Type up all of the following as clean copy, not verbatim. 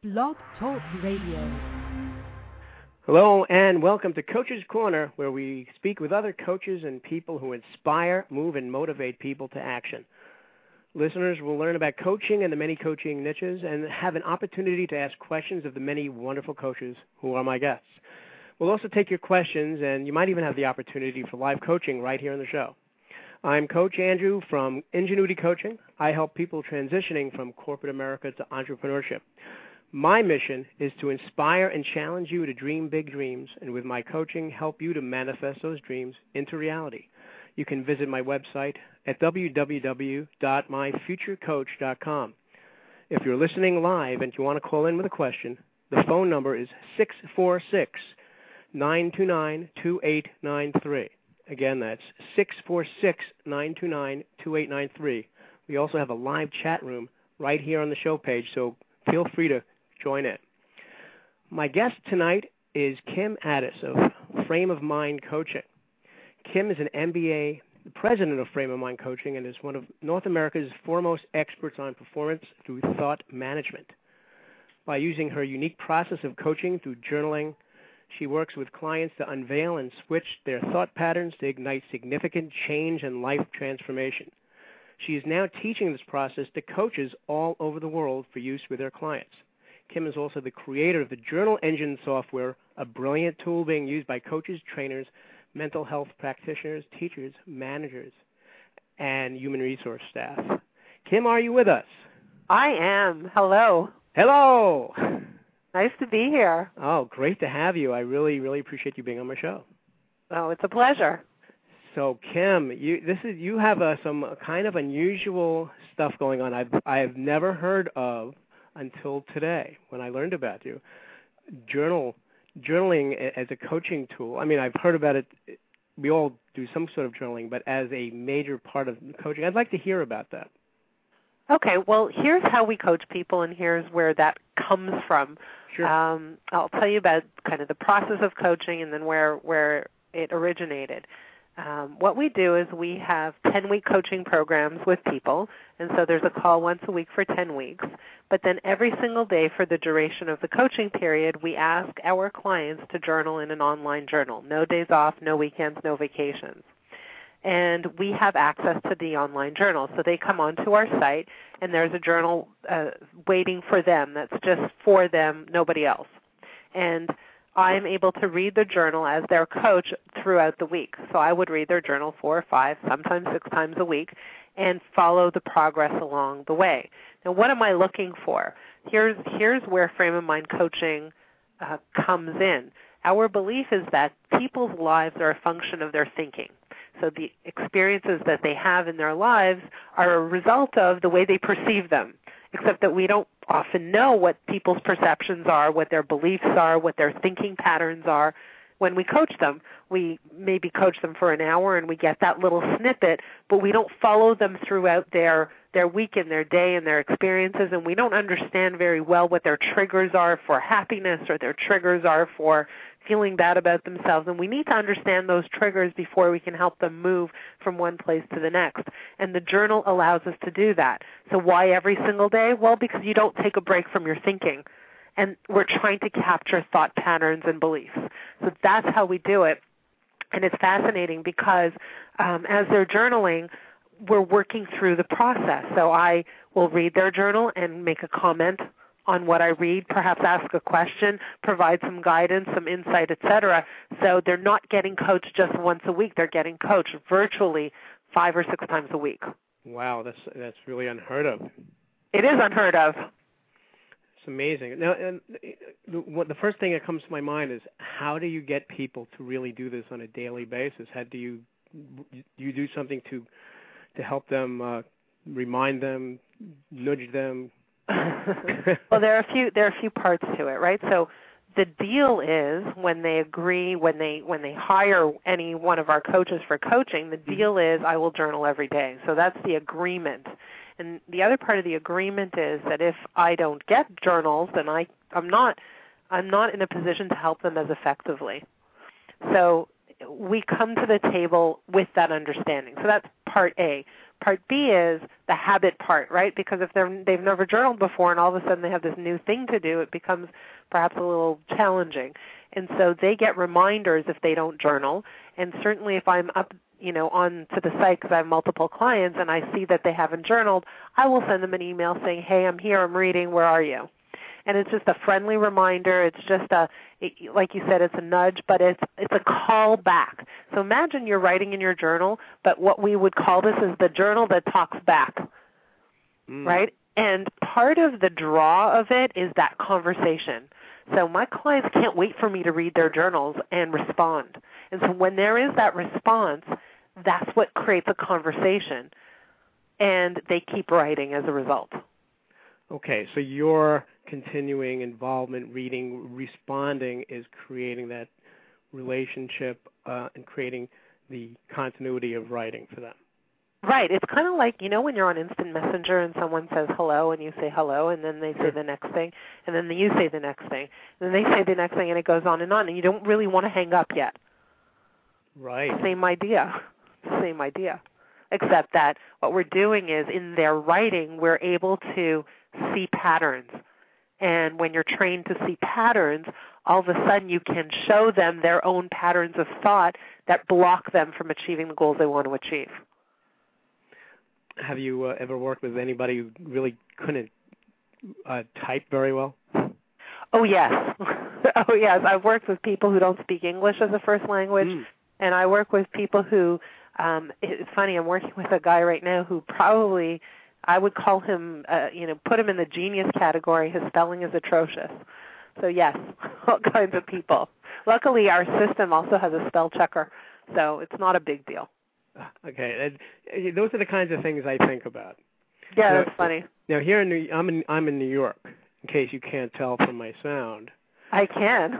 Blog Talk Radio. Hello and welcome to Coach's Corner, where we speak with other coaches and people who inspire, move, and motivate people to action. Listeners will learn about coaching and the many coaching niches and have an opportunity to ask questions of the many wonderful coaches who are my guests. We'll also take your questions, and you might even have the opportunity for live coaching right here on the show. I'm Coach Andrew from Ingenuity Coaching. I help people transitioning from corporate America to entrepreneurship. My mission is to inspire and challenge you to dream big dreams, and with my coaching, help you to manifest those dreams into reality. You can visit my website at www.myfuturecoach.com. If you're listening live and you want to call in with a question, the phone number is 646-929-2893. Again, that's 646-929-2893. We also have a live chat room right here on the show page, so feel free to join in. My guest tonight is Kim Ades of Frame of Mind Coaching. Kim is an MBA, the president of Frame of Mind Coaching, and is one of North America's foremost experts on performance through thought management. By using her unique process of coaching through journaling, she works with clients to unveil and switch their thought patterns to ignite significant change and life transformation. She is now teaching this process to coaches all over the world for use with their clients. Kim is also the creator of the Journal Engine software, a brilliant tool being used by coaches, trainers, mental health practitioners, teachers, managers, and human resource staff. Kim, are you with us? I am. Hello. Hello. Nice to be here. Oh, great to have you. I really, really appreciate you being on my show. Oh, it's a pleasure. So, Kim, you have some kind of unusual stuff going on I've never heard of until today when I learned about you. Journaling as a coaching tool. I mean, I've heard about it. We all do some sort of journaling, but as a major part of coaching, I'd like to hear about that. Okay, well, here's how we coach people, and here's where that comes from. Sure. I'll tell you about kind of the process of coaching and then where it originated. What we do is we have 10-week coaching programs with people, and so there's a call once a week for 10 weeks. But then every single day for the duration of the coaching period, we ask our clients to journal in an online journal. No days off, no weekends, no vacations. And we have access to the online journal. So they come onto our site, and there's a journal waiting for them that's just for them, nobody else. And I'm able to read the journal as their coach throughout the week. So I would read their journal 4 or 5, sometimes 6 times a week, and follow the progress along the way. Now, what am I looking for? Here's where Frame of Mind Coaching comes in. Our belief is that people's lives are a function of their thinking. So the experiences that they have in their lives are a result of the way they perceive them, except that we don't often know what people's perceptions are, what their beliefs are, what their thinking patterns are. When we coach them, we maybe coach them for an hour and we get that little snippet, but we don't follow them throughout their week and their day and their experiences, and we don't understand very well what their triggers are for happiness or their triggers are for feeling bad about themselves. And we need to understand those triggers before we can help them move from one place to the next. And the journal allows us to do that. So why every single day? Well, because you don't take a break from your thinking. And we're trying to capture thought patterns and beliefs. So that's how we do it. And it's fascinating because as they're journaling, we're working through the process. So I will read their journal and make a comment on what I read, perhaps ask a question, provide some guidance, some insight, etc. So they're not getting coached just once a week. They're getting coached virtually 5 or 6 times a week. Wow, that's really unheard of. It is unheard of. It's amazing. Now, the first thing that comes to my mind is, how do you get people to really do this on a daily basis? How do you do something to help them, remind them, nudge them? Well, there are a few parts to it, right? So the deal is when they agree, when they hire any one of our coaches for coaching, the deal is I will journal every day. So that's the agreement. And the other part of the agreement is that if I don't get journals, then I'm not in a position to help them as effectively. So we come to the table with that understanding. So that's part A. Part B is the habit part, right? Because if they've never journaled before and all of a sudden they have this new thing to do, it becomes perhaps a little challenging. And so they get reminders if they don't journal. And certainly if I'm up, on to the site because I have multiple clients and I see that they haven't journaled, I will send them an email saying, hey, I'm here, I'm reading, where are you? And it's just a friendly reminder. It's just like you said, it's a nudge, but it's a call back. So imagine you're writing in your journal, but what we would call this is the journal that talks back, right? And part of the draw of it is that conversation. So my clients can't wait for me to read their journals and respond. And so when there is that response, that's what creates a conversation, and they keep writing as a result. Okay, so your continuing involvement, reading, responding is creating that relationship and creating the continuity of writing for them. Right. It's kind of like, when you're on Instant Messenger and someone says hello and you say hello and then they say the next thing and then you say the next thing and then they say the next thing and it goes on and you don't really want to hang up yet. Right. Same idea. Except that what we're doing is in their writing we're able to see patterns. And when you're trained to see patterns, all of a sudden you can show them their own patterns of thought that block them from achieving the goals they want to achieve. Have you ever worked with anybody who really couldn't type very well? Oh, yes. I've worked with people who don't speak English as a first language, and I work with people who, it's funny, I'm working with a guy right now who probably, I would call him, put him in the genius category. His spelling is atrocious. So, yes, all kinds of people. Luckily, our system also has a spell checker, so it's not a big deal. Okay, those are the kinds of things I think about. Yeah, that's funny. Now, here I'm in New York, in case you can't tell from my sound. I can.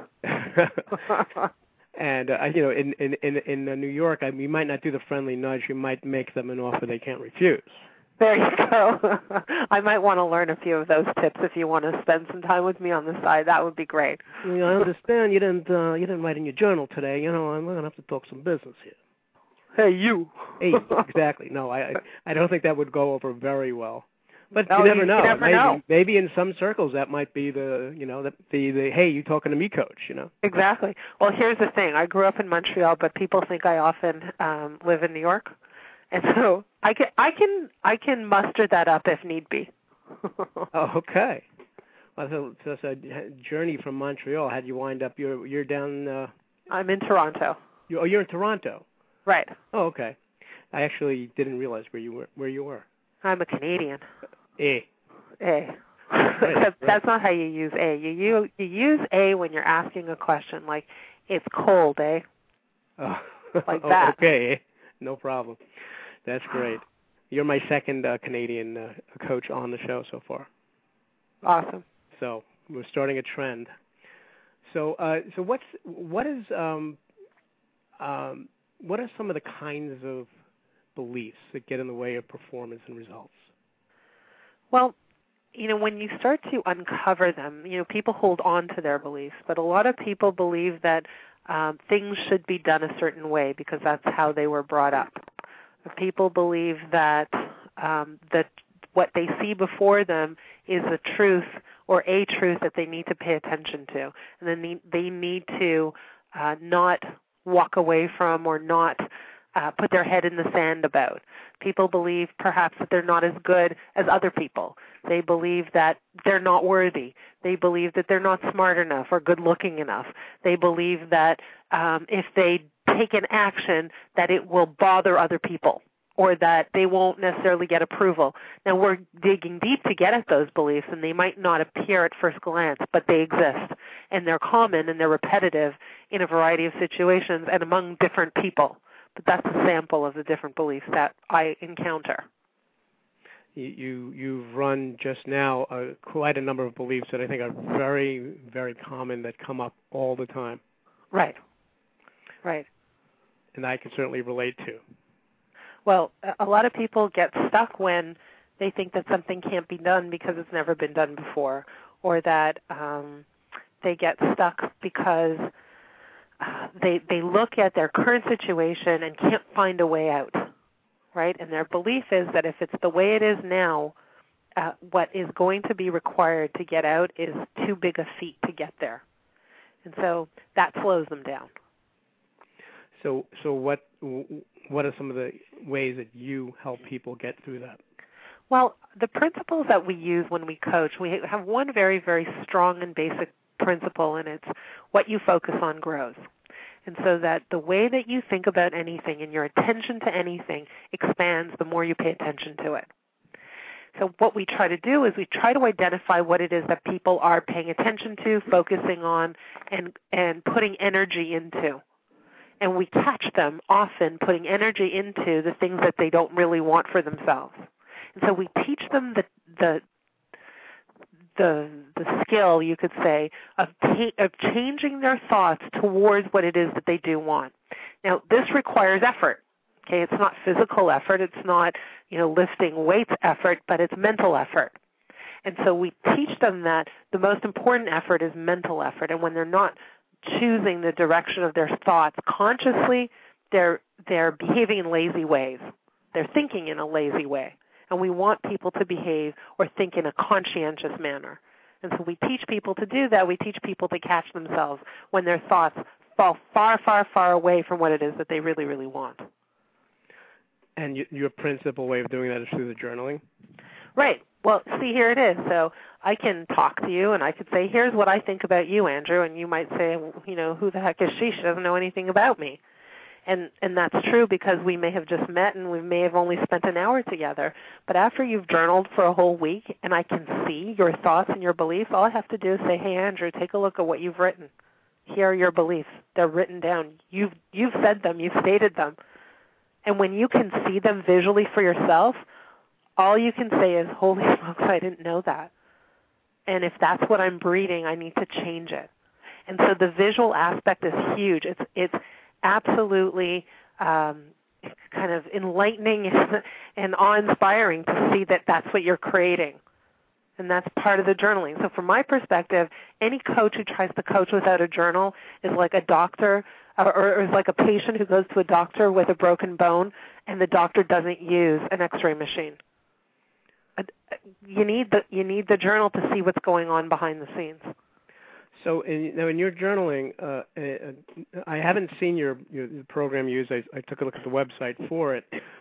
And in New York, we might not do the friendly nudge. You might make them an offer they can't refuse. There you go. I might want to learn a few of those tips if you want to spend some time with me on the side. That would be great. I understand you didn't write in your journal today. We're gonna have to talk some business here. Hey, you. Hey, exactly. No, I don't think that would go over very well. But no, you never know. You never know. Maybe in some circles that might be the hey, you talking to me, coach, Exactly. Well, here's the thing. I grew up in Montreal, but people think I often live in New York. And so I can muster that up if need be. Oh, okay. Well, so it's a journey from Montreal. How'd you wind up? You're down. I'm in Toronto. You're in Toronto. Right. Oh, okay. I actually didn't realize where you were. I'm a Canadian. A. That's not how you use A. You use A when you're asking a question like, it's cold, eh? Oh. Like that. Okay. No problem. That's great. You're my second Canadian coach on the show so far. Awesome. So we're starting a trend. So what are some of the kinds of beliefs that get in the way of performance and results? Well, when you start to uncover them, people hold on to their beliefs, but a lot of people believe that things should be done a certain way because that's how they were brought up. People believe that that what they see before them is a truth or a truth that they need to pay attention to, and then they need to not walk away from or not put their head in the sand about. People believe perhaps that they're not as good as other people. They believe that they're not worthy. They believe that they're not smart enough or good looking enough. They believe that if they take an action that it will bother other people or that they won't necessarily get approval. Now, we're digging deep to get at those beliefs, and they might not appear at first glance, but they exist, and they're common and they're repetitive in a variety of situations and among different people. But that's a sample of the different beliefs that I encounter. You've run just now quite a number of beliefs that I think are very, very common that come up all the time. Right. And I can certainly relate to. Well, a lot of people get stuck when they think that something can't be done because it's never been done before, or that they get stuck because they look at their current situation and can't find a way out, right? And their belief is that if it's the way it is now, what is going to be required to get out is too big a feat to get there. And so that slows them down. So what are some of the ways that you help people get through that? Well, the principles that we use when we coach, we have one very, very strong and basic principle, and it's what you focus on grows. And so that the way that you think about anything and your attention to anything expands the more you pay attention to it. So what we try to do is we try to identify what it is that people are paying attention to, focusing on, and putting energy into. And we catch them often putting energy into the things that they don't really want for themselves. And so we teach them the skill, you could say, of changing their thoughts towards what it is that they do want. Now, this requires effort. Okay, it's not physical effort, it's not, lifting weights effort, but it's mental effort. And so we teach them that the most important effort is mental effort, and when they're not choosing the direction of their thoughts consciously, they're behaving in lazy ways. They're thinking in a lazy way. And we want people to behave or think in a conscientious manner. And so we teach people to do that. We teach people to catch themselves when their thoughts fall far, far, far away from what it is that they really, really want. And your principal way of doing that is through the journaling? Right. Well, see, here it is. So I can talk to you, and I could say, here's what I think about you, Andrew, and you might say, who the heck is she? She doesn't know anything about me. And that's true because we may have just met and we may have only spent an hour together. But after you've journaled for a whole week and I can see your thoughts and your beliefs, all I have to do is say, hey, Andrew, take a look at what you've written. Here are your beliefs. They're written down. You've said them. You've stated them. And when you can see them visually for yourself, all you can say is, holy smokes, I didn't know that. And if that's what I'm breeding, I need to change it. And so the visual aspect is huge. It's absolutely kind of enlightening and awe-inspiring to see that that's what you're creating. And that's part of the journaling. So from my perspective, any coach who tries to coach without a journal is like a doctor or is like a patient who goes to a doctor with a broken bone and the doctor doesn't use an X-ray machine. You need the journal to see what's going on behind the scenes. So in your journaling, I haven't seen your program used. I took a look at the website for it.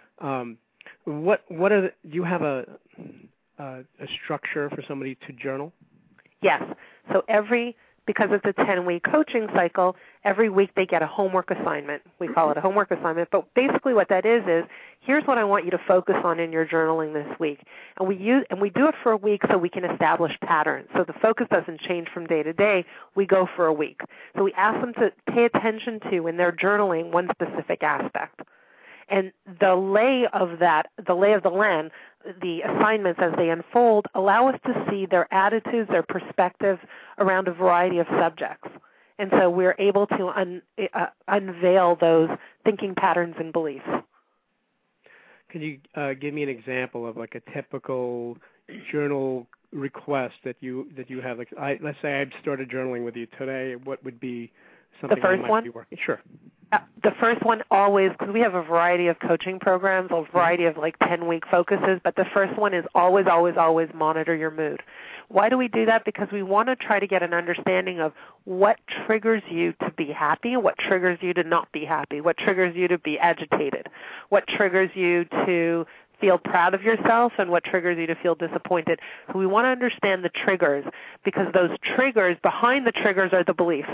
Do you have a structure for somebody to journal? Yes. So because it's a 10-week coaching cycle, every week they get a homework assignment. We call it a homework assignment, but basically what that is here's what I want you to focus on in your journaling this week. And we do it for a week so we can establish patterns. So the focus doesn't change from day to day. We go for a week. So we ask them to pay attention to, in their journaling, one specific aspect. And the lay of the land, the assignments as they unfold, allow us to see their attitudes, their perspectives around a variety of subjects. And so we're able to unveil those thinking patterns and beliefs. Can you give me an example of like a typical journal request that you have? Like, let's say I started journaling with you today. What would be something the first I might one? be working? Sure. The first one always, because we have a variety of coaching programs, a variety of like 10-week focuses, but the first one is always, always, always monitor your mood. Why do we do that? Because we want to try to get an understanding of what triggers you to be happy, what triggers you to not be happy, what triggers you to be agitated, what triggers you to feel proud of yourself, and what triggers you to feel disappointed. So we want to understand the triggers, because those triggers, behind the triggers are the beliefs.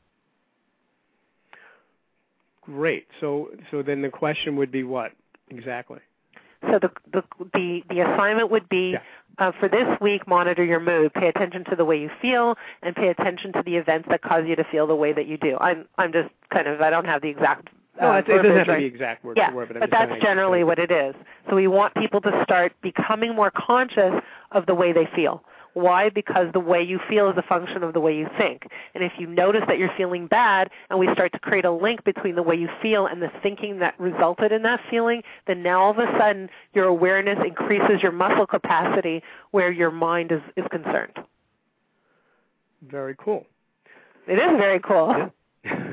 Great. So then the question would be what exactly? So the assignment would be, for this week, monitor your mood. Pay attention to the way you feel, and pay attention to the events that cause you to feel the way that you do. I'm just kind of, I don't have the exact no, it doesn't have to be exact word for word. But that's generally what it is. So we want people to start becoming more conscious of the way they feel. Why? Because the way you feel is a function of the way you think. And if you notice that you're feeling bad and we start to create a link between the way you feel and the thinking that resulted in that feeling, then now all of a sudden your awareness increases your muscle capacity where your mind is concerned. Very cool. It is very cool. Yeah.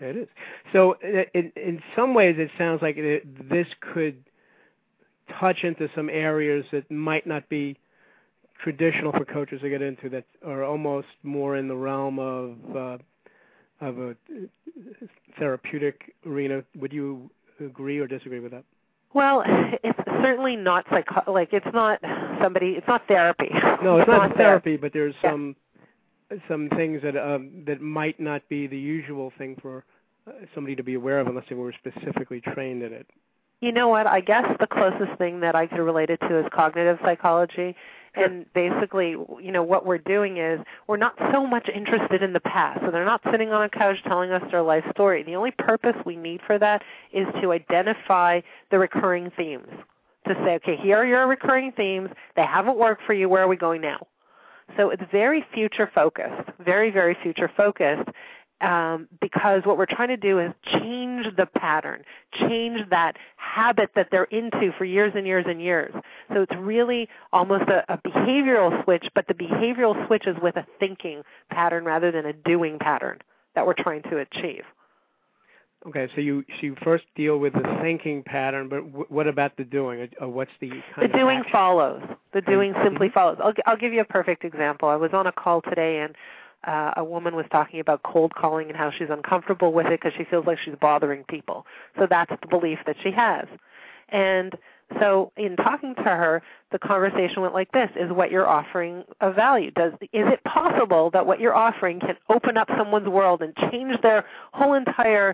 It is. So in some ways, it sounds like this could touch into some areas that might not be traditional for coaches to get into, that are almost more in the realm of a therapeutic arena. Would you agree or disagree with that? Well, it's certainly not it's not therapy. No, it's not therapy, but there's some things that might not be the usual thing for somebody to be aware of unless they were specifically trained in it. You know what? I guess the closest thing that I could relate it to is cognitive psychology. Sure. And basically, what we're doing is we're not so much interested in the past. So they're not sitting on a couch telling us their life story. The only purpose we need for that is to identify the recurring themes. To say, okay, here are your recurring themes. They haven't worked for you. Where are we going now? So it's very future-focused, very, very future-focused. Because what we're trying to do is change the pattern, change that habit that they're into for years and years and years. So it's really almost a behavioral switch, but the behavioral switch is with a thinking pattern rather than a doing pattern that we're trying to achieve. Okay, so you first deal with the thinking pattern, but what about the doing? What's the kind of doing action? Follows. The doing simply follows. I'll give you a perfect example. I was on a call today, and a woman was talking about cold calling and how she's uncomfortable with it because she feels like she's bothering people. So that's the belief that she has. And so in talking to her, the conversation went like this: is what you're offering of value? Is it possible that what you're offering can open up someone's world and change their whole entire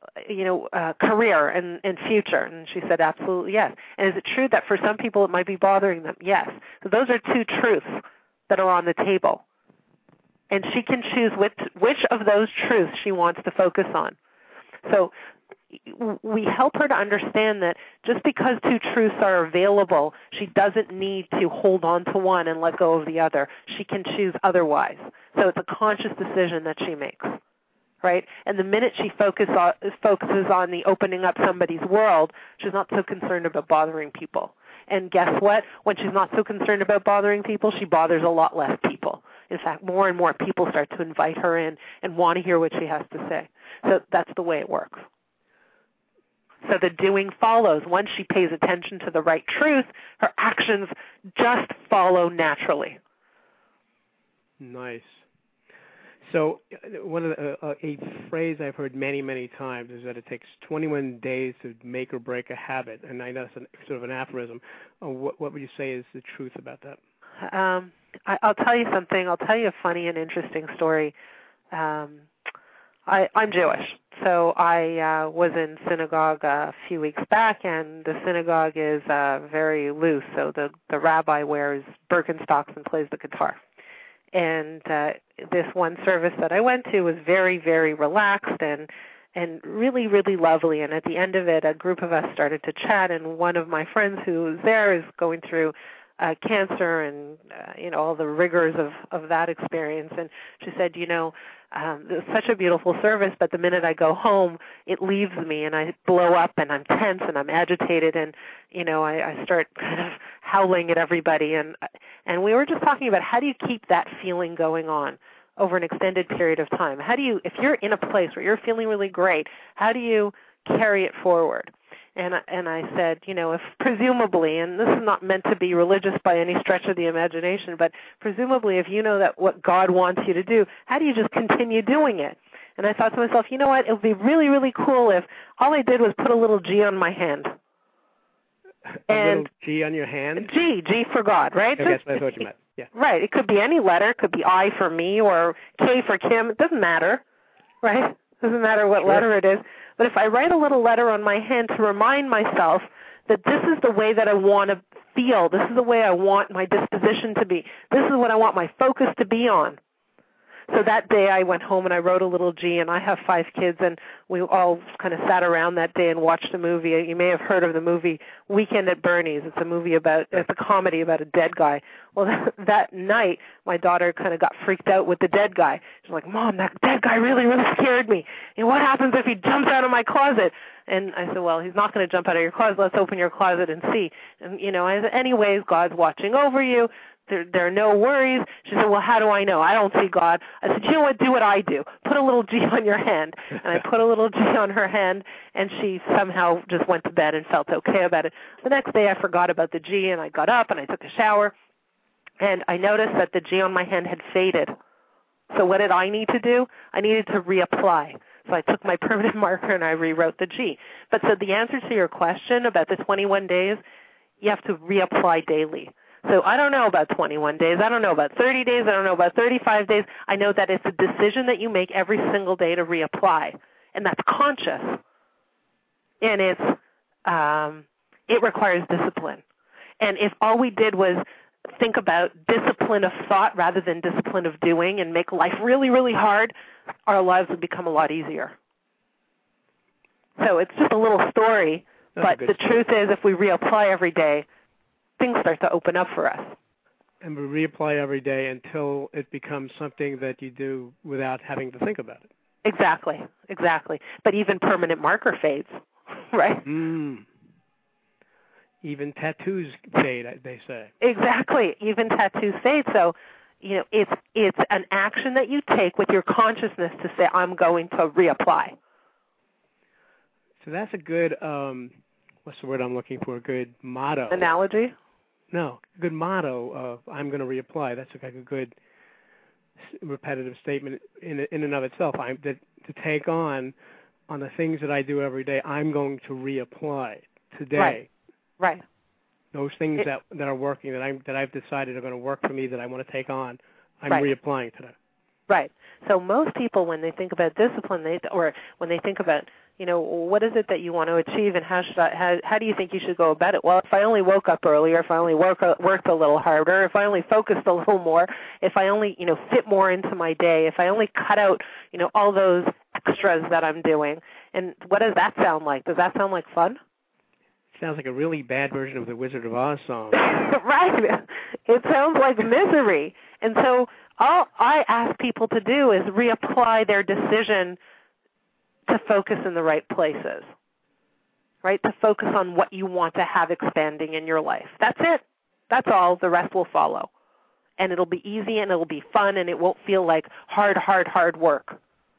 career and future? And she said, absolutely yes. And is it true that for some people it might be bothering them? Yes. So those are two truths that are on the table. And she can choose which of those truths she wants to focus on. So we help her to understand that just because two truths are available, she doesn't need to hold on to one and let go of the other. She can choose otherwise. So it's a conscious decision that she makes, right? And the minute she focuses on the opening up somebody's world, she's not so concerned about bothering people. And guess what? When she's not so concerned about bothering people, she bothers a lot less people. In fact, more and more people start to invite her in and want to hear what she has to say. So that's the way it works. So the doing follows. Once she pays attention to the right truth, her actions just follow naturally. Nice. So one of a phrase I've heard many, many times is that it takes 21 days to make or break a habit, and I know it's sort of an aphorism. What would you say is the truth about that? I'll tell you something. I'll tell you a funny and interesting story. I'm Jewish, so I was in synagogue a few weeks back, and the synagogue is very loose, so the rabbi wears Birkenstocks and plays the guitar. And this one service that I went to was very, very relaxed and really, really lovely. And at the end of it, a group of us started to chat, and one of my friends who was there is going through cancer and all the rigors of that experience. And she said, it's such a beautiful service, but the minute I go home, it leaves me, and I blow up, and I'm tense, and I'm agitated, and I start kind of howling at everybody. And we were just talking about how do you keep that feeling going on over an extended period of time? How do you, if you're in a place where you're feeling really great, how do you carry it forward? And I said, if presumably, and this is not meant to be religious by any stretch of the imagination, but presumably if you know that what God wants you to do, how do you just continue doing it? And I thought to myself, you know what, it would be really, really cool if all I did was put a little G on my hand. A little G on your hand? G for God, right? I guess that's what you meant. Yeah. Right. It could be any letter. It could be I for me or K for Kim. It doesn't matter, right? It doesn't matter what letter it is. But if I write a little letter on my hand to remind myself that this is the way that I want to feel, this is the way I want my disposition to be, this is what I want my focus to be on. So that day I went home and I wrote a little G, and I have 5 kids, and we all kind of sat around that day and watched a movie. You may have heard of the movie Weekend at Bernie's. It's a comedy about a dead guy. Well, that night my daughter kind of got freaked out with the dead guy. She's like, Mom, that dead guy really, really scared me. And what happens if he jumps out of my closet? And I said, well, he's not going to jump out of your closet. Let's open your closet and see. And, I said, anyways, God's watching over you. There are no worries. She said, well, how do I know? I don't see God. I said, you know what? Do what I do. Put a little G on your hand. And I put a little G on her hand, and she somehow just went to bed and felt okay about it. The next day I forgot about the G, and I got up and I took a shower, and I noticed that the G on my hand had faded. So what did I need to do? I needed to reapply. So I took my permanent marker and I rewrote the G. But so the answer to your question about the 21 days, you have to reapply daily. So I don't know about 21 days. I don't know about 30 days. I don't know about 35 days. I know that it's a decision that you make every single day to reapply, and that's conscious. And it requires discipline. And if all we did was think about discipline of thought rather than discipline of doing and make life really, really hard, our lives would become a lot easier. So it's just a little story, but the truth is if we reapply every day, things start to open up for us. And we reapply every day until it becomes something that you do without having to think about it. Exactly. But even permanent marker fades, right? Even tattoos fade, they say. Exactly. Even tattoos fade. So, it's an action that you take with your consciousness to say, I'm going to reapply. So that's a good, what's the word I'm looking for? A good motto. Analogy? No, good motto of I'm going to reapply. That's like a good repetitive statement in and of itself. To take on the things that I do every day, I'm going to reapply today. Right. Those things that are working that I've decided are going to work for me that I want to take on, I'm reapplying today. Right. So most people, when they think about discipline, or when they think about, what is it that you want to achieve, and how do you think you should go about it? Well, if I only woke up earlier, if I only worked a little harder, if I only focused a little more, if I only fit more into my day, if I only cut out all those extras that I'm doing, and what does that sound like? Does that sound like fun? Sounds like a really bad version of the Wizard of Oz song. Right. It sounds like misery. And so all I ask people to do is reapply their decision to focus in the right places, right? To focus on what you want to have expanding in your life. That's it. That's all. The rest will follow. And it'll be easy and it'll be fun and it won't feel like hard work.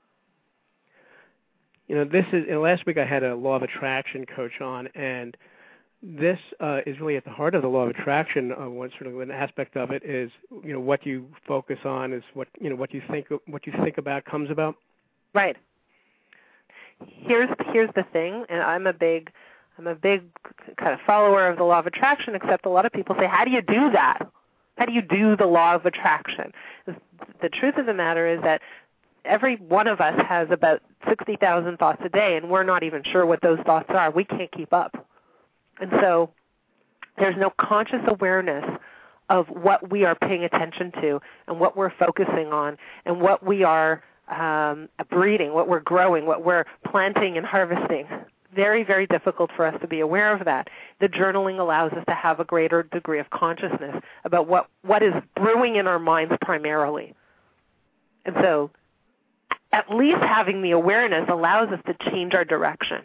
Last week I had a law of attraction coach on, and this is really at the heart of the law of attraction. One sort of an aspect of it is, what you focus on is what you think about comes about. Right. Here's the thing, and I'm a big kind of follower of the law of attraction, except a lot of people say, how do you do that? How do you do the law of attraction? The truth of the matter is that every one of us has about 60,000 thoughts a day, and we're not even sure what those thoughts are. We can't keep up. And so there's no conscious awareness of what we are paying attention to and what we're focusing on and what we are breeding, what we're growing, what we're planting and harvesting. Very, very difficult for us to be aware of that. The journaling allows us to have a greater degree of consciousness about what is brewing in our minds primarily. And so at least having the awareness allows us to change our direction.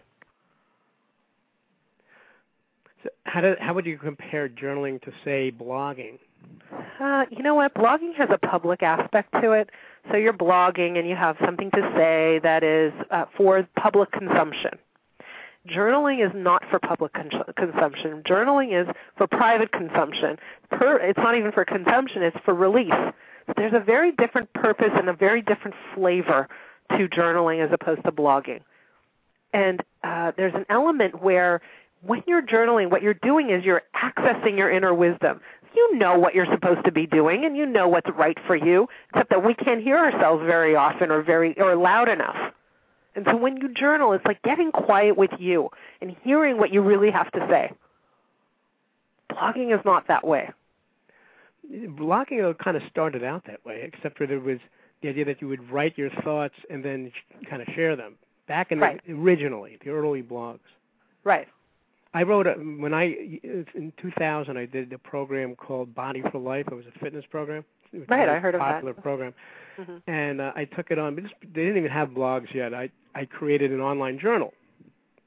So how would you compare journaling to, say, blogging? You know what? Blogging has a public aspect to it. So you're blogging and you have something to say that is for public consumption. Journaling is not for public consumption. Journaling is for private consumption. It's not even for consumption. It's for release. There's a very different purpose and a very different flavor to journaling as opposed to blogging. And there's an element where when you're journaling, what you're doing is you're accessing your inner wisdom. You know what you're supposed to be doing, and you know what's right for you, except that we can't hear ourselves very often or loud enough. And so when you journal, it's like getting quiet with you and hearing what you really have to say. Blogging is not that way. Blogging kind of started out that way, except for there was the idea that you would write your thoughts and then kind of share them. Back in originally, the early blogs. Right. I wrote in 2000. I did a program called Body for Life. It was a fitness program. It was I heard of that. Popular program, and I took it on. But they didn't even have blogs yet. I created an online journal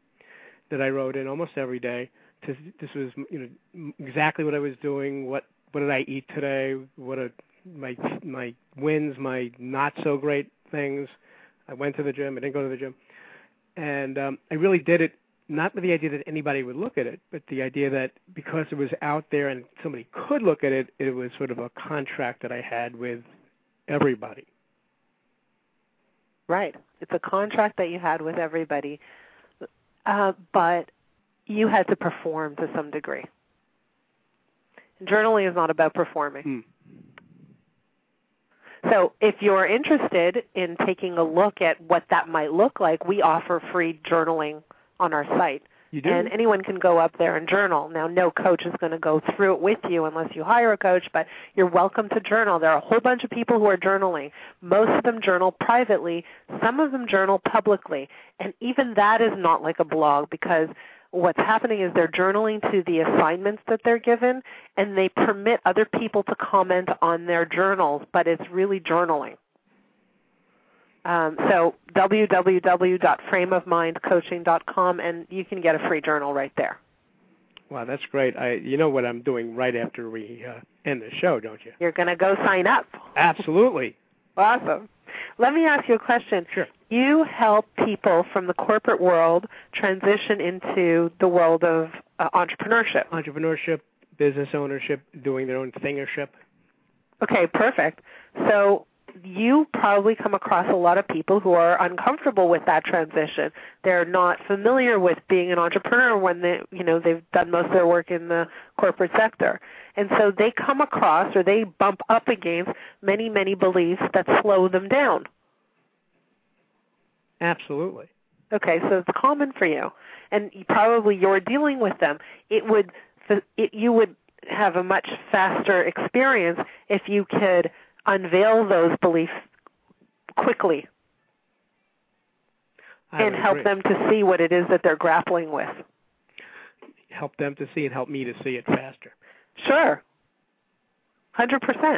that I wrote in almost every day. This was exactly what I was doing, what what did I eat today? What are my wins, my not so great things? I went to the gym. I didn't go to the gym, and I really did it not with the idea that anybody would look at it, but the idea that because it was out there and somebody could look at it, it was sort of a contract that I had with everybody. Right. It's a contract that you had with everybody, but you had to perform to some degree. Journaling is not about performing. So if you're interested in taking a look at what that might look like, we offer free journaling on our site. You do? And anyone can go up there and journal. Now, no coach is going to go through it with you unless you hire a coach, but you're welcome to journal. There are a whole bunch of people who are journaling. Most of them journal privately. Some of them journal publicly. And even that is not like a blog, because what's happening is they're journaling to the assignments that they're given, and they permit other people to comment on their journals, but it's really journaling. So www.frameofmindcoaching.com, and you can get a free journal right there. Wow, that's great. You know what I'm doing right after we end the show, don't you? You're going to go sign up. Absolutely. Awesome. Let me ask you a question. Sure. You help people from the corporate world transition into the world of entrepreneurship. Entrepreneurship, business ownership, doing their own thingership. Okay, perfect. So you probably come across a lot of people who are uncomfortable with that transition. They're not familiar with being an entrepreneur when they've done most of their work in the corporate sector. And so they come across, or they bump up against many, many beliefs that slow them down. Absolutely. Okay, so it's common for you, and probably you're dealing with them. You would have a much faster experience if you could unveil those beliefs quickly and help them to see what it is that they're grappling with. Help them to see and help me to see it faster. Sure. 100%.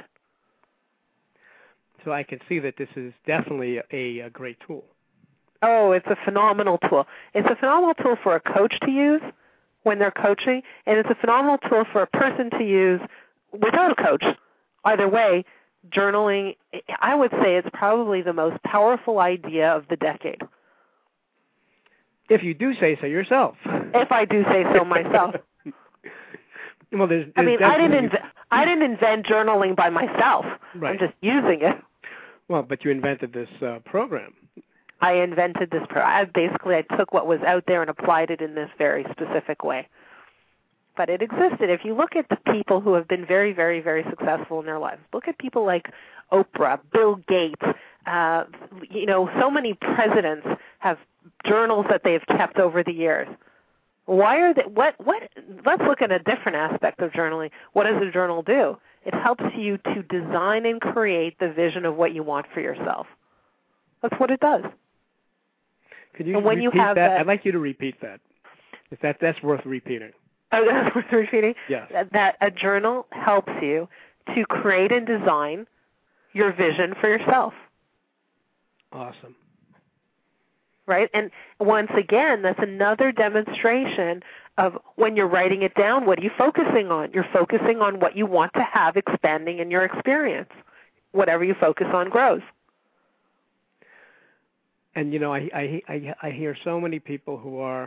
So I can see that this is definitely a great tool. Oh, it's a phenomenal tool. It's a phenomenal tool for a coach to use when they're coaching, and it's a phenomenal tool for a person to use without a coach. Either way, journaling, I would say it's probably the most powerful idea of the decade. If you do say so yourself. If I do say so myself. Well, I didn't invent journaling by myself. Right. I'm just using it. Well, but you invented this program. I invented this program. Basically, I took what was out there and applied it in this very specific way. But it existed. If you look at the people who have been very, very, very successful in their lives, look at people like Oprah, Bill Gates. So many presidents have journals that they've kept over the years. Why are they? What? Let's look at a different aspect of journaling. What does a journal do? It helps you to design and create the vision of what you want for yourself. That's what it does. Could you repeat that? I'd like you to repeat that. If that's worth repeating. Oh, that's worth repeating? Yes. That a journal helps you to create and design your vision for yourself. Awesome. Right? And once again, that's another demonstration of when you're writing it down, what are you focusing on? You're focusing on what you want to have expanding in your experience. Whatever you focus on grows. And I hear so many people who are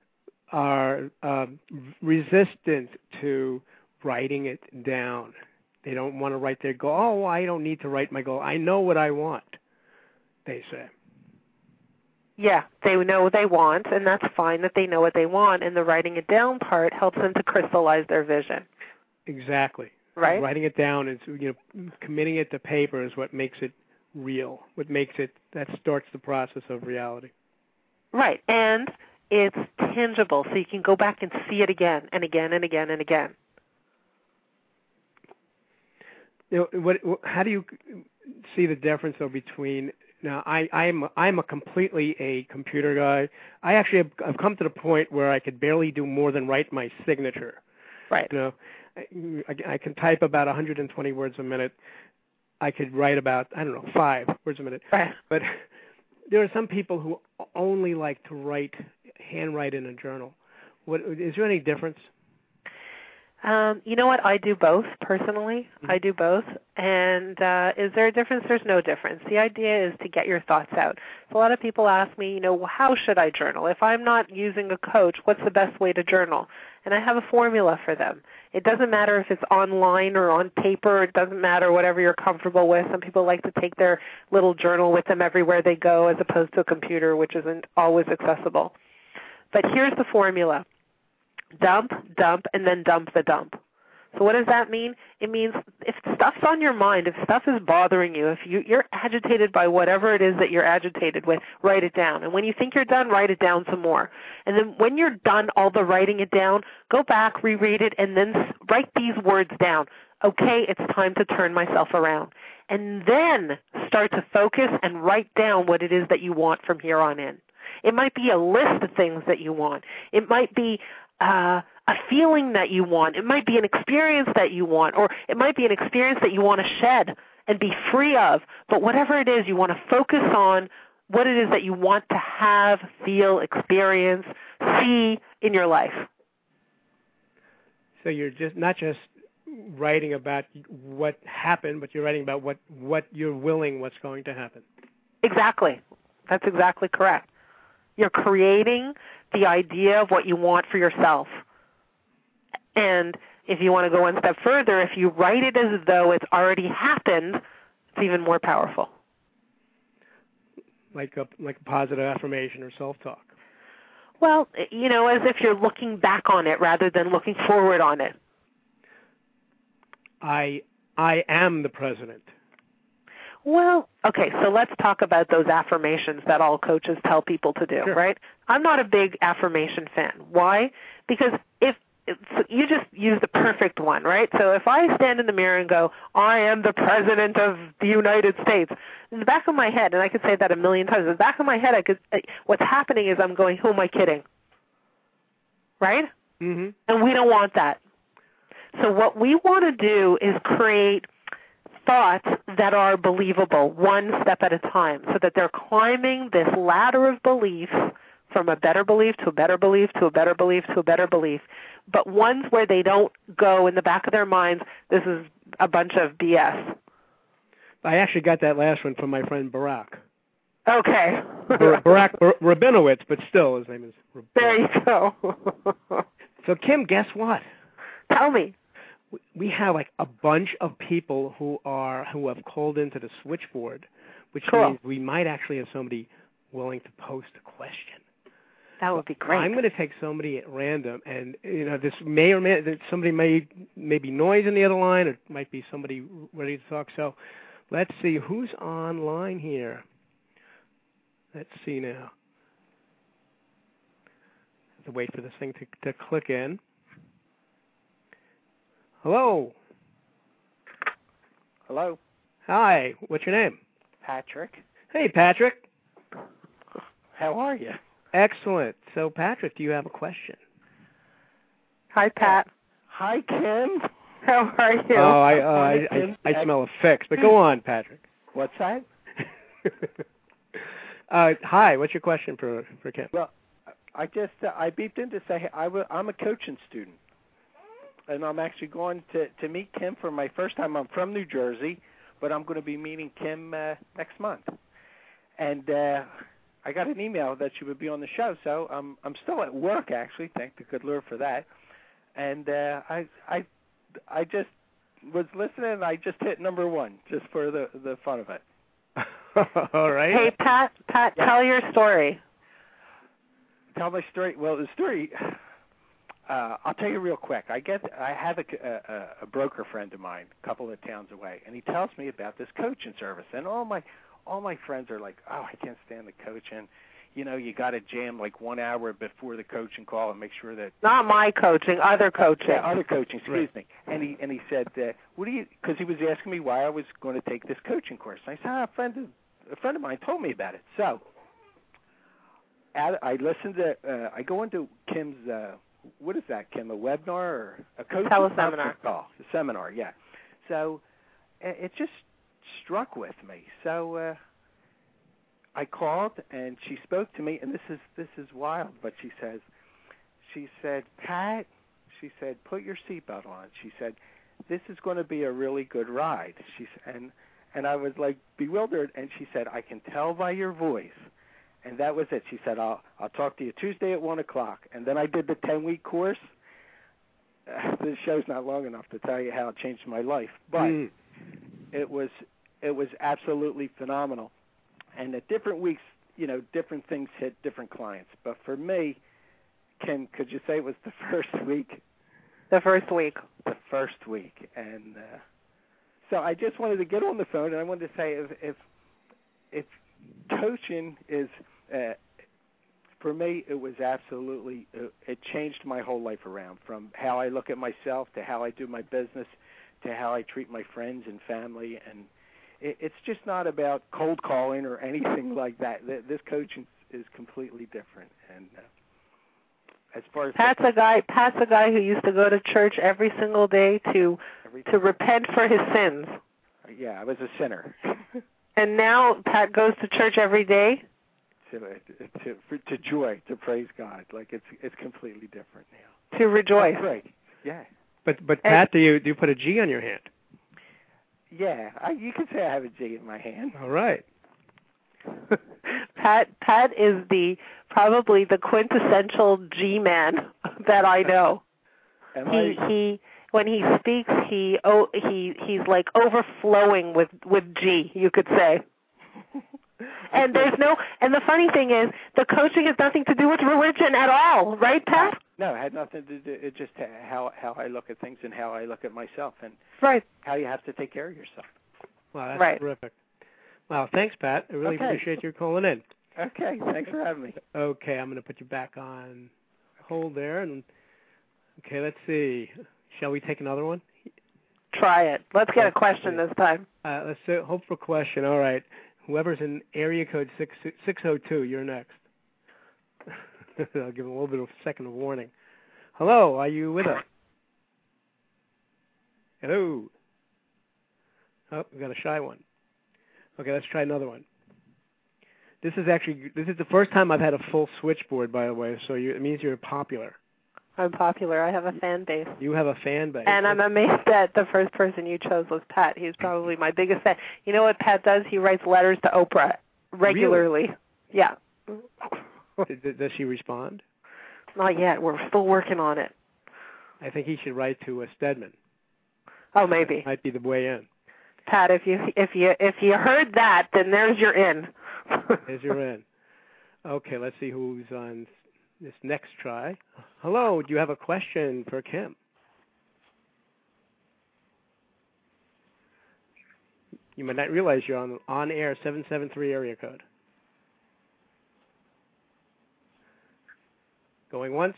resistant to writing it down. They don't want to write their goal. Oh, I don't need to write my goal. I know what I want, they say. Yeah, they know what they want, and that's fine that they know what they want, and the writing it down part helps them to crystallize their vision. Exactly. Right? Writing it down is, committing it to paper is what makes it real, that starts the process of reality. Right, and it's tangible, so you can go back and see it again and again and again and again. How do you see the difference, though, between... Now, I'm completely a computer guy. I actually I've come to the point where I could barely do more than write my signature. Right. I can type about 120 words a minute. I could write about, 5 words a minute. Right. But there are some people who only like to handwrite in a journal. Is there any difference? You know what? I do both personally. I do both. And is there a difference? There's no difference. The idea is to get your thoughts out. So a lot of people ask me, well, how should I journal? If I'm not using a coach, what's the best way to journal? And I have a formula for them. It doesn't matter if it's online or on paper. It doesn't matter whatever you're comfortable with. Some people like to take their little journal with them everywhere they go as opposed to a computer, which isn't always accessible. But here's the formula. Dump, dump, and then dump the dump. So what does that mean? It means if stuff's on your mind, if stuff is bothering you, if you're agitated by whatever it is that you're agitated with, write it down. And when you think you're done, write it down some more. And then when you're done all the writing it down, go back, reread it, and then write these words down. Okay, it's time to turn myself around. And then start to focus and write down what it is that you want from here on in. It might be a list of things that you want. It might be a feeling that you want. It might be an experience that you want, or it might be an experience that you want to shed and be free of. But whatever it is, you want to focus on what it is that you want to have, feel, experience, see in your life. So you're not just writing about what happened, but you're writing about what you're willing, what's going to happen. Exactly. That's exactly correct. You're creating the idea of what you want for yourself. And if you want to go one step further, if you write it as though it's already happened, it's even more powerful. Like a positive affirmation or self-talk. Well, as if you're looking back on it rather than looking forward on it. I am the president. Well, okay, so let's talk about those affirmations that all coaches tell people to do, sure. Right? I'm not a big affirmation fan. Why? Because you just use the perfect one, right? So if I stand in the mirror and go, I am the president of the United States, in the back of my head, and I could say that a million times, in the back of my head, what's happening is I'm going, who am I kidding? Right? Mm-hmm. And we don't want that. So what we want to do is create thoughts that are believable, one step at a time, so that they're climbing this ladder of beliefs from a better belief to a better belief to a better belief to a better belief, but ones where they don't go in the back of their minds, this is a bunch of BS. I actually got that last one from my friend Barack. Okay. Barack Rabinowitz, but still his name is Rabinowitz. There you go. So, Kim, guess what? Tell me. We have like a bunch of people who have called into the switchboard, which means we might actually have somebody willing to post a question. That would be great. I'm going to take somebody at random, and this may or may somebody may be noise in the other line, or it might be somebody ready to talk. So, let's see who's online here. Let's see now. I have to wait for this thing to click in. Hello. Hello. Hi. What's your name? Patrick. Hey, Patrick. How are you? Excellent. So, Patrick, do you have a question? Hi, Pat. Hi, Kim. How are you? Oh, I smell a fix. But go on, Patrick. What's that? Hi. What's your question for Kim? Well, I beeped in to say hey, I'm a coaching student. And I'm actually going to meet Kim for my first time. I'm from New Jersey, but I'm going to be meeting Kim next month. And I got an email that she would be on the show, so I'm still at work, actually. Thank the good Lord for that. And I just was listening, and I just hit number one, just for the fun of it. All right. Hey, Pat, yeah. Tell your story. Tell my story. Well, the story... I'll tell you real quick. I have a broker friend of mine, a couple of towns away, and he tells me about this coaching service. And all my friends are like, "Oh, I can't stand the coaching. You got to jam like 1 hour before the coaching call and make sure that." Not my coaching, other coaching. Yeah, other coaching. Excuse me. And he said, "What do you?" Because he was asking me why I was going to take this coaching course. And I said, "A friend of mine told me about it." So I listened to. I go into Kim's. What is that, Kim? A webinar or a coaching teleseminar? Call. A seminar, yeah. So it just struck with me. So I called and she spoke to me, and this is wild. But she said, Pat, she said, put your seatbelt on. She said, this is going to be a really good ride. And I was like bewildered, and she said, I can tell by your voice. And that was it. She said, I'll talk to you Tuesday at 1 o'clock. And then I did the 10-week course. This show's not long enough to tell you how it changed my life. But it was absolutely phenomenal. And at different weeks, different things hit different clients. But for me, Kim, could you say it was the first week? The first week. The first week. And so I just wanted to get on the phone, and I wanted to say if coaching is, for me, it was absolutely, it changed my whole life around, from how I look at myself to how I do my business to how I treat my friends and family. And it's just not about cold calling or anything like that. This coaching is completely different. And as far as Pat's a guy who used to go to church every single day to repent for his sins. Yeah, I was a sinner. And now Pat goes to church every day to joy, to praise God. Like it's completely different now. To rejoice. Right. Yeah. But Pat, do you put a G on your hand? Yeah, you can say I have a G in my hand. All right. Pat is probably the quintessential G man that I know. He when he speaks, he's like overflowing with G, you could say. And the funny thing is, the coaching has nothing to do with religion at all, right, Pat? No, it had nothing to do. It's just how I look at things and how I look at myself, and how you have to take care of yourself. Wow, that's terrific. Wow, thanks, Pat. I really appreciate you calling in. Okay, thanks for having me. Okay, I'm going to put you back on hold there. And okay, let's see. Shall we take another one? Try it. Let's get a question this time. Let's hope for a question. All right. Whoever's in area code 602, you're next. I'll give a little bit of a second of warning. Hello, are you with us? Hello. Oh, we got a shy one. Okay, let's try another one. This is the first time I've had a full switchboard, by the way, so it means you're popular. I'm popular. I have a fan base. You have a fan base. And I'm amazed that the first person you chose was Pat. He's probably my biggest fan. You know what Pat does? He writes letters to Oprah regularly. Really? Yeah. Does she respond? Not yet. We're still working on it. I think he should write to Stedman. Oh, maybe. That might be the way in. Pat, if you heard that, then there's your in. There's your in. Okay, let's see who's on this next try. Hello, do you have a question for Kim? You might not realize you're on air 773 area code. Going once.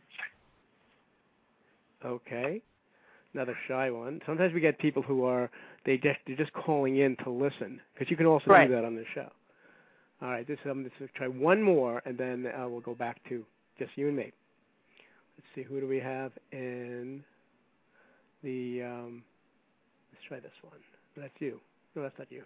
Okay. Another shy one. Sometimes we get people who they're just calling in to listen, because you can also do that on this show. All right, I'm going to try one more, and then we'll go back to just you and me. Let's see, who do we have in the, let's try this one. That's you. No, that's not you.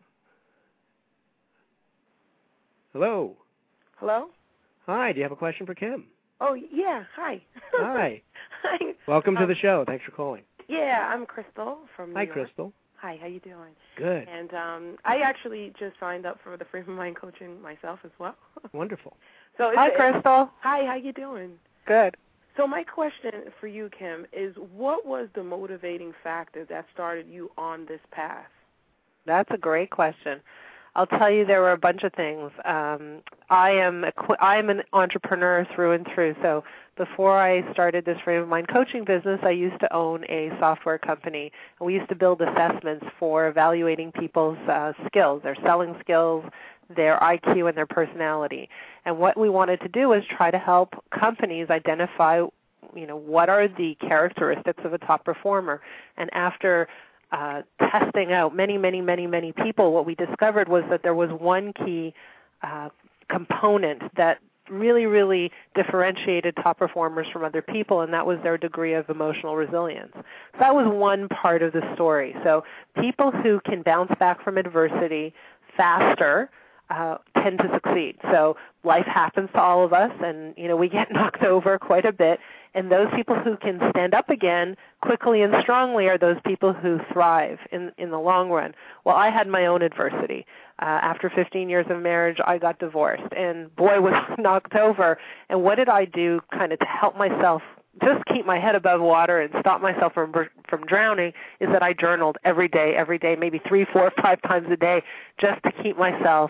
Hello. Hello? Hi, do you have a question for Kim? Oh, yeah, hi. Hi. Hi. Welcome to the show. Thanks for calling. Yeah, I'm Crystal from New York. Hi, Crystal. Hi, how you doing? Good. And I actually just signed up for the Frame of Mind coaching myself as well. Wonderful. So Hi, Crystal. Hi, how you doing? Good. So my question for you, Kim, is what was the motivating factor that started you on this path? That's a great question. I'll tell you, there were a bunch of things. I am an entrepreneur through and through. So before I started this Frame of Mind coaching business, I used to own a software company, and we used to build assessments for evaluating people's skills, their selling skills, their IQ, and their personality. And what we wanted to do was try to help companies identify, what are the characteristics of a top performer. And after testing out many people, what we discovered was that there was one key component that really differentiated top performers from other people, and that was their degree of emotional resilience. So that was one part of the story. So people who can bounce back from adversity faster tend to succeed. So life happens to all of us, and, we get knocked over quite a bit. And those people who can stand up again quickly and strongly are those people who thrive in the long run. Well, I had my own adversity. After 15 years of marriage, I got divorced, and boy, was I knocked over. And what did I do kind of to help myself just keep my head above water and stop myself from drowning is that I journaled every day, maybe 3, 4, 5 times a day, just to keep myself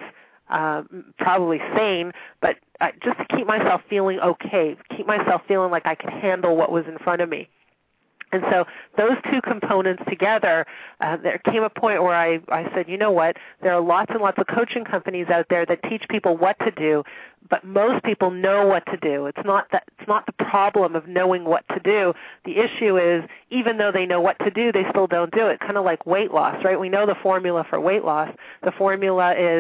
probably sane, but just to keep myself feeling okay, keep myself feeling like I could handle what was in front of me. And so those two components together, there came a point where I said, you know what, there are lots and lots of coaching companies out there that teach people what to do, but most people know what to do. It's not the problem of knowing what to do. The issue is, even though they know what to do, they still don't do it. Kind of like weight loss, right? We know the formula for weight loss. The formula is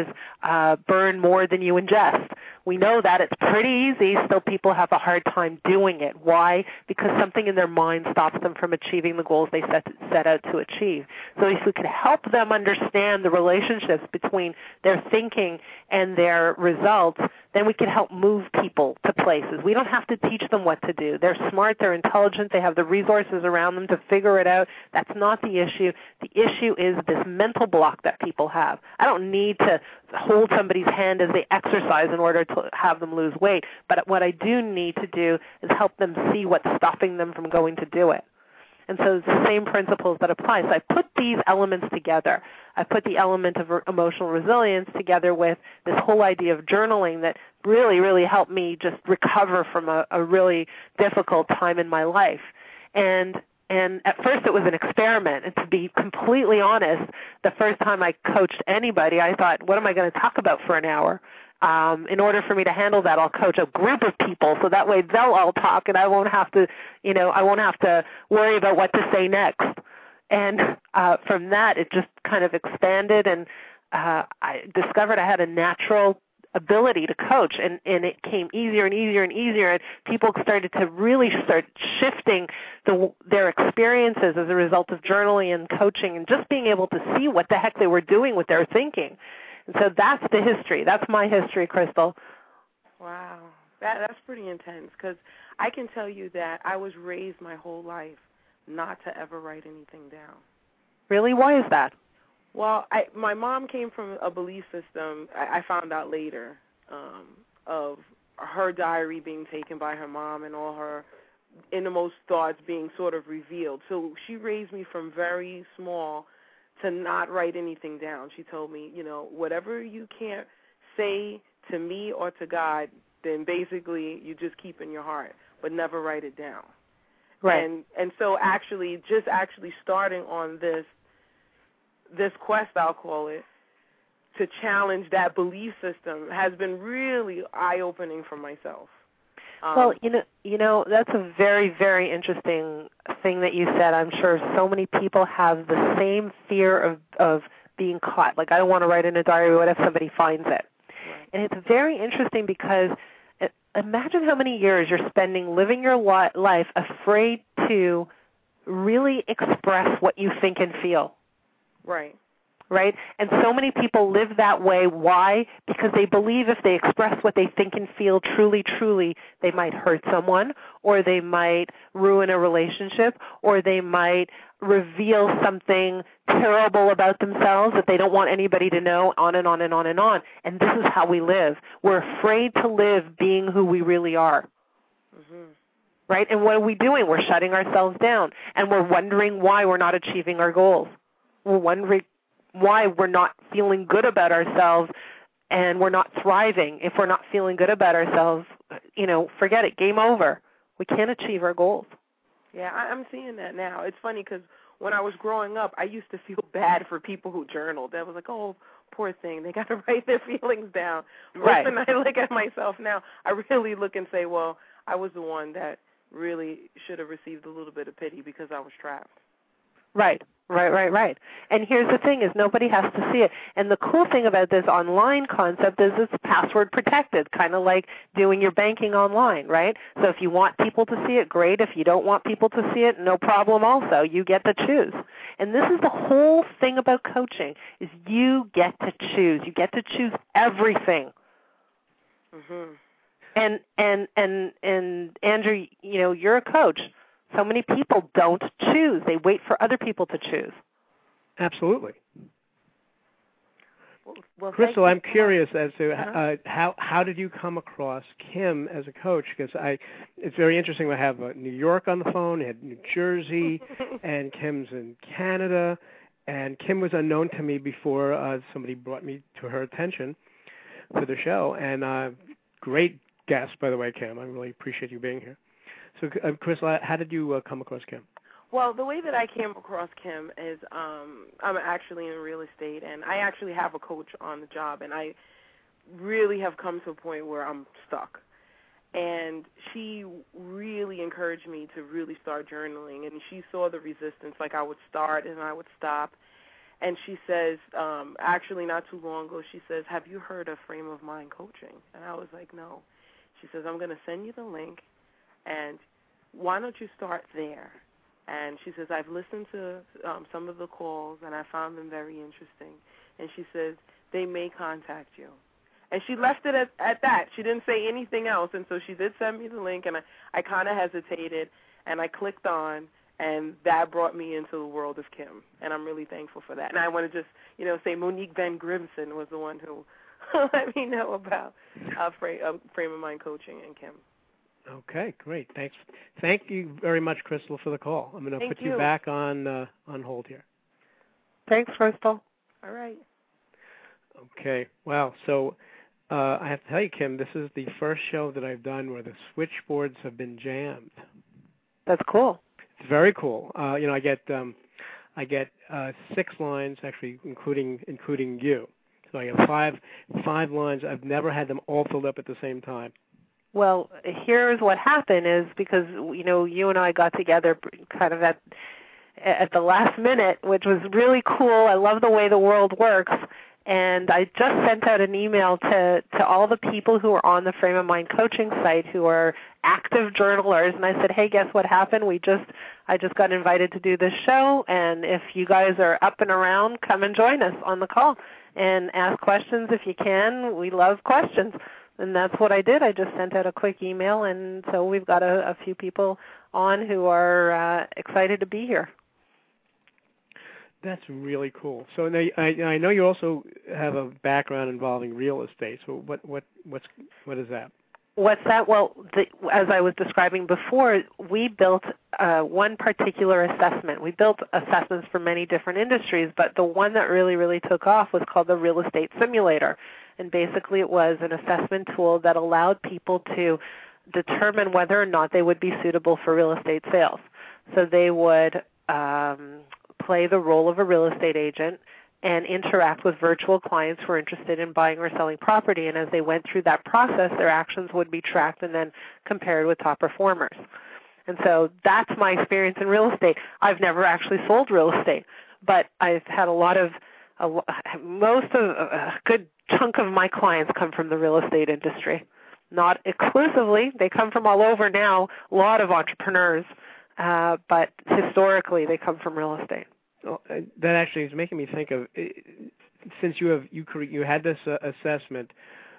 burn more than you ingest. We know that it's pretty easy, still people have a hard time doing it. Why? Because something in their mind stops them from achieving the goals they set out to achieve. So if we could help them understand the relationships between their thinking and their results, then we can help move people to places. We don't have to teach them what to do. They're smart, they're intelligent, they have the resources around them to figure it out. That's not the issue. The issue is this mental block that people have. I don't need to hold somebody's hand as they exercise in order to have them lose weight, but what I do need to do is help them see what's stopping them from going to do it. And so it's the same principles that apply. So I put these elements together. I put the element of emotional resilience together with this whole idea of journaling that really, really helped me just recover from a really difficult time in my life. And at first it was an experiment. And to be completely honest, the first time I coached anybody, I thought, what am I going to talk about for an hour? In order for me to handle that, I'll coach a group of people so that way they'll all talk and I won't have to, I won't have to worry about what to say next. And from that, it just kind of expanded, and I discovered I had a natural ability to coach, and it came easier and easier and easier, and people started to really start shifting their experiences as a result of journaling and coaching and just being able to see what the heck they were doing with their thinking. And so that's the history. That's my history, Crystal. Wow. That's pretty intense, because I can tell you that I was raised my whole life not to ever write anything down. Really? Why is that? Well, my mom came from a belief system, I found out later, of her diary being taken by her mom and all her innermost thoughts being sort of revealed. So she raised me from very small to not write anything down. She told me, whatever you can't say to me or to God, then basically you just keep in your heart, but never write it down. Right. And so actually starting on this quest, I'll call it, to challenge that belief system has been really eye-opening for myself. Well, that's a very, very interesting thing that you said. I'm sure so many people have the same fear of being caught. Like, I don't want to write in a diary, what if somebody finds it? Right. And it's very interesting because imagine how many years you're spending living your life afraid to really express what you think and feel. Right. Right? And so many people live that way. Why? Because they believe if they express what they think and feel truly, truly, they might hurt someone, or they might ruin a relationship, or they might reveal something terrible about themselves that they don't want anybody to know, on and on and on and on. And this is how we live. We're afraid to live being who we really are. Mm-hmm. Right? And what are we doing? We're shutting ourselves down, and we're wondering why we're not achieving our goals. We're wondering why we're not feeling good about ourselves and we're not thriving. If we're not feeling good about ourselves, forget it, game over. We can't achieve our goals. Yeah, I'm seeing that now. It's funny because when I was growing up, I used to feel bad for people who journaled. I was like, oh, poor thing, they got to write their feelings down. Right. When I look at myself now, I really look and say, well, I was the one that really should have received a little bit of pity because I was trapped. Right. And here's the thing is nobody has to see it. And the cool thing about this online concept is it's password protected, kind of like doing your banking online, right? So if you want people to see it, great. If you don't want people to see it, no problem also. You get to choose. And this is the whole thing about coaching is you get to choose. You get to choose everything. Mhm. And Andrew, you're a coach. So many people don't choose. They wait for other people to choose. Absolutely. Well, Crystal, I'm curious as to how did you come across Kim as a coach? Because it's very interesting. I have New York on the phone, I had New Jersey, and Kim's in Canada. And Kim was unknown to me before somebody brought me to her attention for the show. And great guest, by the way, Kim. I really appreciate you being here. So, Crystal, how did you come across Kim? Well, the way that I came across Kim is I'm actually in real estate, and I actually have a coach on the job, and I really have come to a point where I'm stuck. And she really encouraged me to really start journaling, and she saw the resistance, like I would start and I would stop. And she says, actually not too long ago, she says, have you heard of Frame of Mind Coaching? And I was like, no. She says, I'm going to send you the link, and why don't you start there? And she says, I've listened to some of the calls, and I found them very interesting. And she says, they may contact you. And she left it at that. She didn't say anything else. And so she did send me the link, and I kind of hesitated, and I clicked on, and that brought me into the world of Kim. And I'm really thankful for that. And I want to just, say Monique Ben Grimson was the one who let me know about Frame of Mind Coaching and Kim. Okay, great. Thanks. Thank you very much, Crystal, for the call. I'm going to put you back on hold here. Thanks, Crystal. All right. Okay. Wow. So I have to tell you, Kim, this is the first show that I've done where the switchboards have been jammed. That's cool. It's very cool. I get 6 lines, actually, including you. So I have five lines. I've never had them all filled up at the same time. Well, here's what happened is because, you and I got together kind of at the last minute, which was really cool. I love the way the world works. And I just sent out an email to all the people who are on the Frame of Mind coaching site who are active journalers. And I said, hey, guess what happened? I just got invited to do this show. And if you guys are up and around, come and join us on the call and ask questions if you can. We love questions. And that's what I did. I just sent out a quick email, and so we've got a few people on who are excited to be here. That's really cool. So now, I know you also have a background involving real estate. So what is that? What's that? Well, as I was describing before, we built one particular assessment. We built assessments for many different industries, but the one that really, really took off was called the Real Estate Simulator. And basically it was an assessment tool that allowed people to determine whether or not they would be suitable for real estate sales. So they would play the role of a real estate agent and interact with virtual clients who are interested in buying or selling property. And as they went through that process, their actions would be tracked and then compared with top performers. And so that's my experience in real estate. I've never actually sold real estate, but I've had most of a good chunk of my clients come from the real estate industry. Not exclusively. They come from all over now, a lot of entrepreneurs, but historically they come from real estate. Well, that actually is making me think of, since you had this assessment,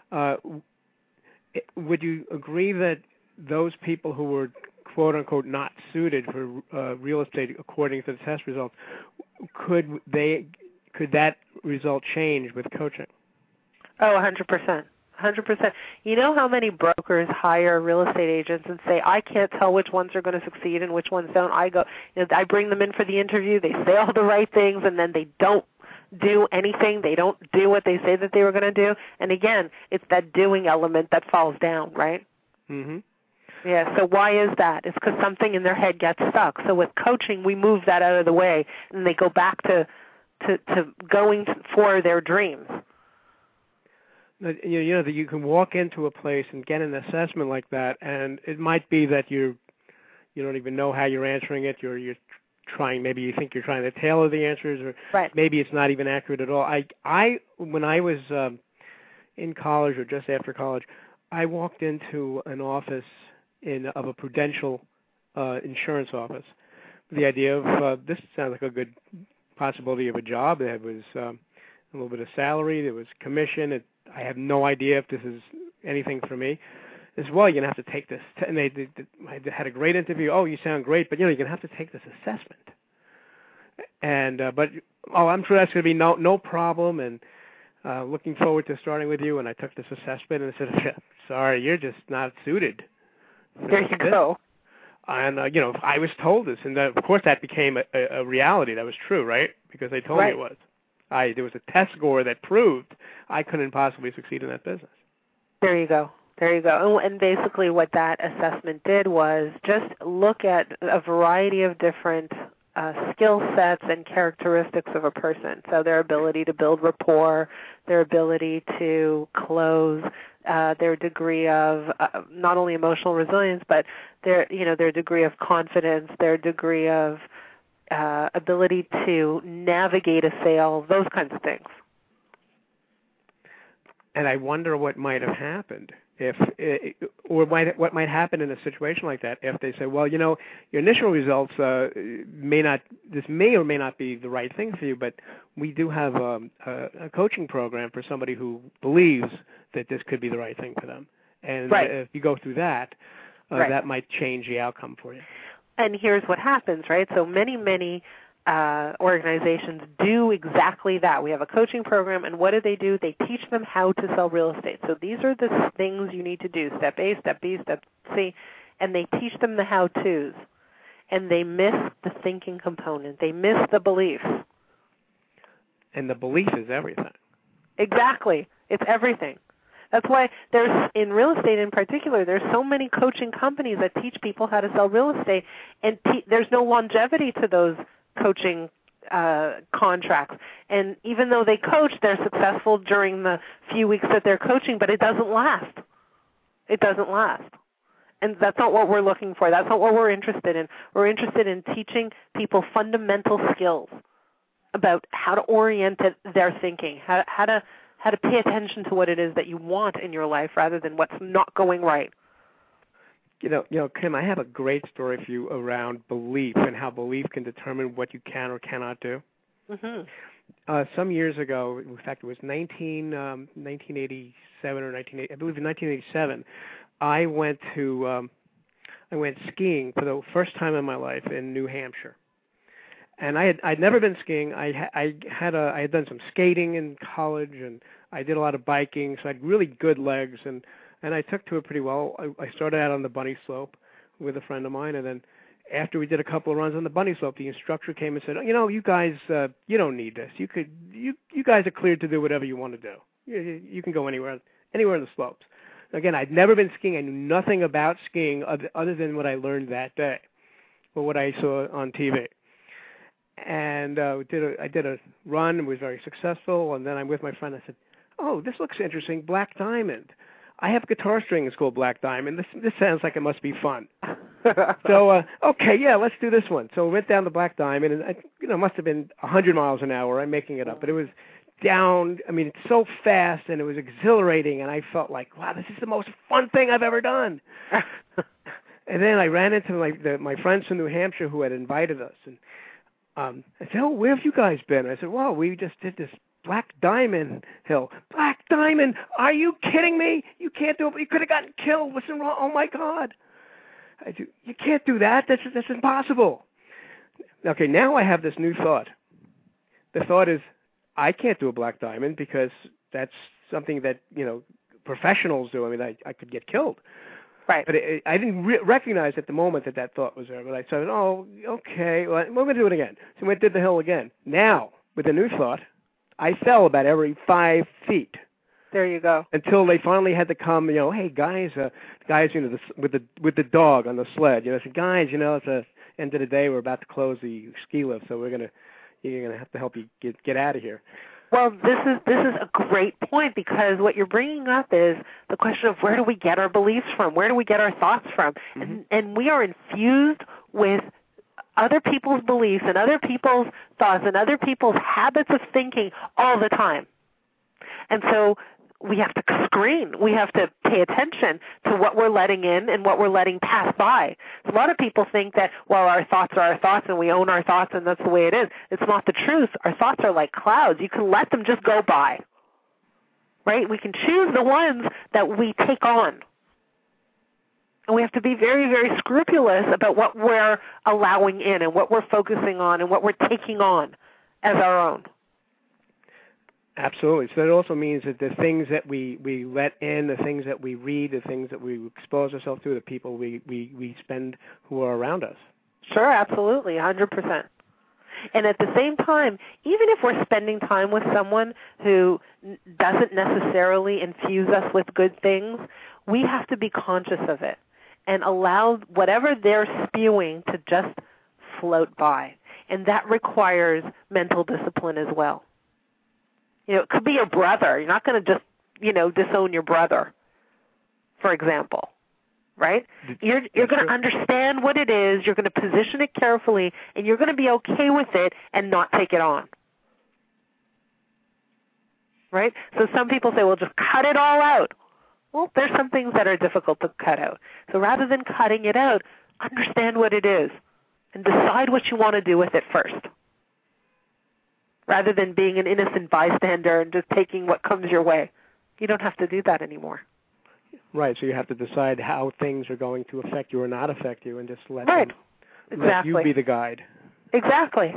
would you agree that those people who were quote unquote not suited for real estate according to the test results, could that result change with coaching? Oh, 100%. 100%. You know how many brokers hire real estate agents and say, I can't tell which ones are going to succeed and which ones don't. I bring them in for the interview. They say all the right things, and then they don't do anything. They don't do what they say that they were going to do. And again, it's that doing element that falls down, right? Mm-hmm. Yeah, so why is that? It's because something in their head gets stuck. So with coaching, we move that out of the way, and they go back to going for their dreams. That you can walk into a place and get an assessment like that, and it might be that you don't even know how you're answering it. You're trying. Maybe you think you're trying to tailor the answers, or right. Maybe it's not even accurate at all. I when I was in college or just after college, I walked into an office of a Prudential insurance office. The idea of this sounds like a good possibility of a job. There was a little bit of salary. There was commission. I have no idea if this is anything for me. As well, you're going to have to take this. And they had a great interview. Oh, you sound great, but you're going to have to take this assessment. And I'm sure that's going to be no problem. And looking forward to starting with you. And I took this assessment and I said, sorry, you're just not suited. There you go. And I was told this, and of course that became a reality. That was true, right? Because they told me it was. There was a test score that proved I couldn't possibly succeed in that business. There you go. There you go. And basically what that assessment did was just look at a variety of different skill sets and characteristics of a person. So their ability to build rapport, their ability to close, their degree of not only emotional resilience, but their degree of confidence, their degree of ability to navigate a sale, those kinds of things. And I wonder what might have happened what might happen in a situation like that if they say, well, your initial results this may or may not be the right thing for you, but we do have a coaching program for somebody who believes that this could be the right thing for them. And if you go through that, that might change the outcome for you. And here's what happens, right? So many organizations do exactly that. We have a coaching program, and what do? They teach them how to sell real estate. So these are the things you need to do, step A, step B, step C, and they teach them the how-tos. And they miss the thinking component. They miss the beliefs. And the belief is everything. Exactly. It's everything. That's why in real estate in particular, there's so many coaching companies that teach people how to sell real estate, and there's no longevity to those coaching contracts. And even though they coach, they're successful during the few weeks that they're coaching, but it doesn't last. It doesn't last. And that's not what we're looking for. That's not what we're interested in. We're interested in teaching people fundamental skills about how to orient their thinking, how to pay attention to what it is that you want in your life rather than what's not going right. Kim, I have a great story for you around belief and how belief can determine what you can or cannot do. Mm-hmm. Some years ago, in fact, it was 1987 or 1987. I went skiing for the first time in my life in New Hampshire, and I'd never been skiing. I had done some skating in college, and I did a lot of biking, so I had really good legs, and I took to it pretty well. I started out on the bunny slope with a friend of mine, and then after we did a couple of runs on the bunny slope, the instructor came and said, you guys, you don't need this. You guys are cleared to do whatever you want to do. You can go anywhere in the slopes. Again, I'd never been skiing. I knew nothing about skiing other than what I learned that day or what I saw on TV. And I did a run. It was very successful. And then I'm with my friend. I said, oh, this looks interesting, Black Diamond. I have guitar strings called Black Diamond. This sounds like it must be fun. So, okay, yeah, let's do this one. So we went down to Black Diamond, and it must have been 100 miles an hour. I'm making it up, but it was down. I mean, it's so fast, and it was exhilarating, and I felt like, wow, this is the most fun thing I've ever done. And then I ran into my friends from New Hampshire who had invited us, and I said, oh, where have you guys been? I said, well, we just did this Black Diamond hill. Black Diamond? Are you kidding me? You can't do it. You could have gotten killed. What's wrong? Oh, my God. I said, you can't do that. That's impossible. Okay, now I have this new thought. The thought is, I can't do a Black Diamond because that's something that, professionals do. I mean, I could get killed. Right. But I didn't recognize at the moment that thought was there. But I said, oh, okay, well, we're going to do it again. So we did the hill again. Now, with a new thought, I fell about every 5 feet. There you go. Until they finally had to come, hey guys, with the dog on the sled, I said, guys, it's the end of the day, we're about to close the ski lift, so you're gonna have to help you get out of here. Well, this is a great point, because what you're bringing up is the question of where do we get our beliefs from? Where do we get our thoughts from? Mm-hmm. And we are infused with other people's beliefs and other people's thoughts and other people's habits of thinking all the time. And so we have to screen. We have to pay attention to what we're letting in and what we're letting pass by. A lot of people think that, well, our thoughts are our thoughts and we own our thoughts and that's the way it is. It's not the truth. Our thoughts are like clouds. You can let them just go by. right? We can choose the ones that we take on. And we have to be very, very scrupulous about what we're allowing in and what we're focusing on and what we're taking on as our own. Absolutely. So that also means that the things that we let in, the things that we read, the things that we expose ourselves to, the people we spend who are around us. Sure, absolutely, 100%. And at the same time, even if we're spending time with someone who doesn't necessarily infuse us with good things, we have to be conscious of it and allow whatever they're spewing to just float by. And that requires mental discipline as well. It could be your brother. You're not going to just, disown your brother, for example, right? You're going to understand what it is. You're going to position it carefully, and you're going to be okay with it and not take it on, right? So some people say, well, just cut it all out. Well, there's some things that are difficult to cut out. So rather than cutting it out, understand what it is and decide what you want to do with it first, rather than being an innocent bystander and just taking what comes your way. You don't have to do that anymore. Right, so you have to decide how things are going to affect you or not affect you, and just let you be the guide. Exactly.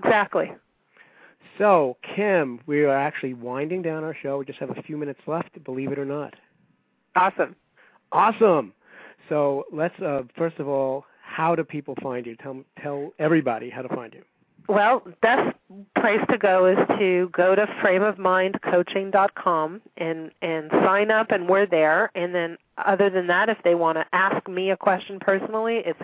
So, Kim, we are actually winding down our show. We just have a few minutes left, believe it or not. Awesome. So let's, first of all, how do people find you? Tell everybody how to find you. Well, best place to go is to go to frameofmindcoaching.com and sign up, and we're there. And then other than that, if they want to ask me a question personally, it's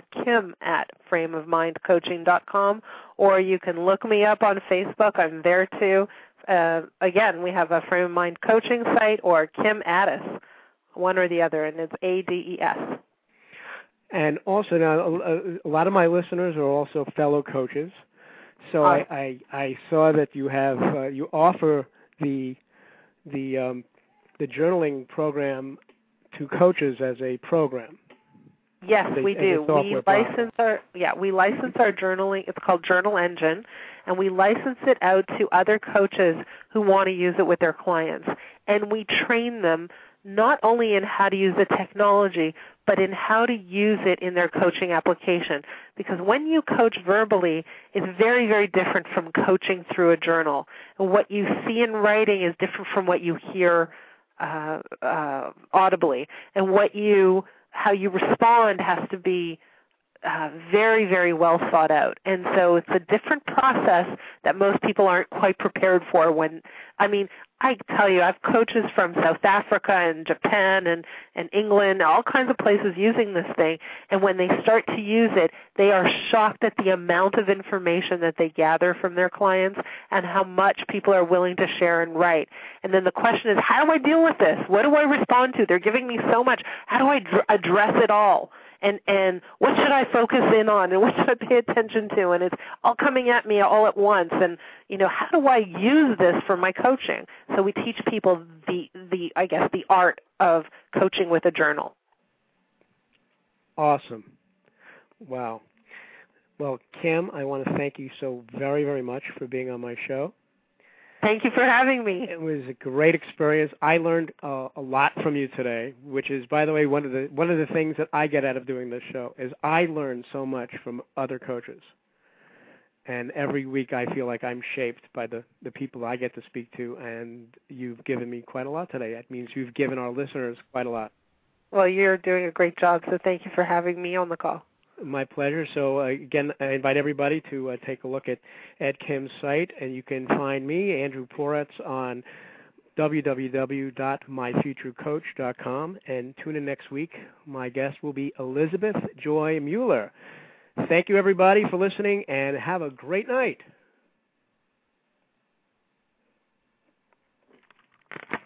kim@frameofmindcoaching.com, or you can look me up on Facebook. I'm there too. Again, we have a Frame of Mind coaching site, or Kim Addis, one or the other, and it's ADES. And also now, a lot of my listeners are also fellow coaches. So I saw that you have you offer the journaling program to coaches as a program. Yes, we do. We license our journaling. It's called Journal Engine, and we license it out to other coaches who want to use it with their clients. And we train them not only in how to use the technology, but in how to use it in their coaching application. Because when you coach verbally, it's very, very different from coaching through a journal. And what you see in writing is different from what you hear audibly. And how you respond has to be very, very well thought out. And so it's a different process that most people aren't quite prepared for. I tell you, I have coaches from South Africa and Japan and England, all kinds of places using this thing. And when they start to use it, they are shocked at the amount of information that they gather from their clients and how much people are willing to share and write. And then the question is, how do I deal with this? What do I respond to? They're giving me so much. How do I address it all? And what should I focus in on, and what should I pay attention to? And it's all coming at me all at once. And, how do I use this for my coaching? So we teach people the art of coaching with a journal. Awesome. Wow. Well, Kim, I want to thank you so very, very much for being on my show. Thank you for having me. It was a great experience. I learned a lot from you today, which is, by the way, one of the things that I get out of doing this show is I learn so much from other coaches. And every week I feel like I'm shaped by the people I get to speak to, and you've given me quite a lot today. That means you've given our listeners quite a lot. Well, you're doing a great job, so thank you for having me on the call. My pleasure. So, again, I invite everybody to take a look at Kim's site, and you can find me, Andrew Poretz, on www.myfuturecoach.com, and tune in next week. My guest will be Elizabeth Joy Mueller. Thank you, everybody, for listening, and have a great night.